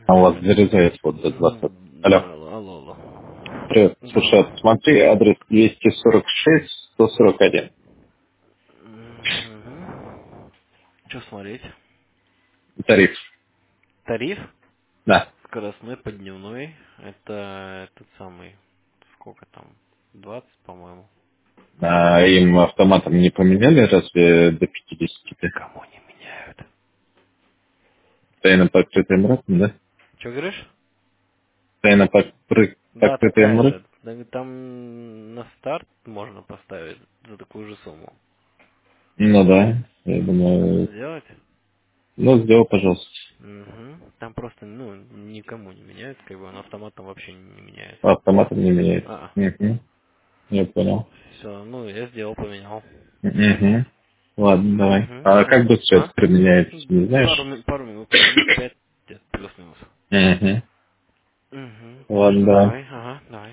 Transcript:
А у вас зарезает вот до 20. Алло. Алло, алло, алло. Привет. Слушай, Да. смотри, адрес 246-141. Что смотреть? Тариф. Тариф? Да. Скоростной по дневной. Это этот самый. Сколько там? 20, по-моему. А им автоматом не поменяли разве до 50? Никому не меняют. Постоянно покрытым раком, да? Че говоришь? Постоянно Да, покрытым такая раком? же. Там на старт можно поставить за такую же сумму. Ну да. Я думаю, Сделать? ну сделай, пожалуйста. Там просто, никому не меняют, как бы он автоматом вообще не меняет. Автоматом не меняет. А, Угу. Я понял. все, я сделал, поменял. Угу. Ладно, давай. А Все. как быстро это А? применяется, не знаешь? Пару минут, минут 5 где-то плюс-минус. Угу. Ладно, давай. Давай, ага, давай.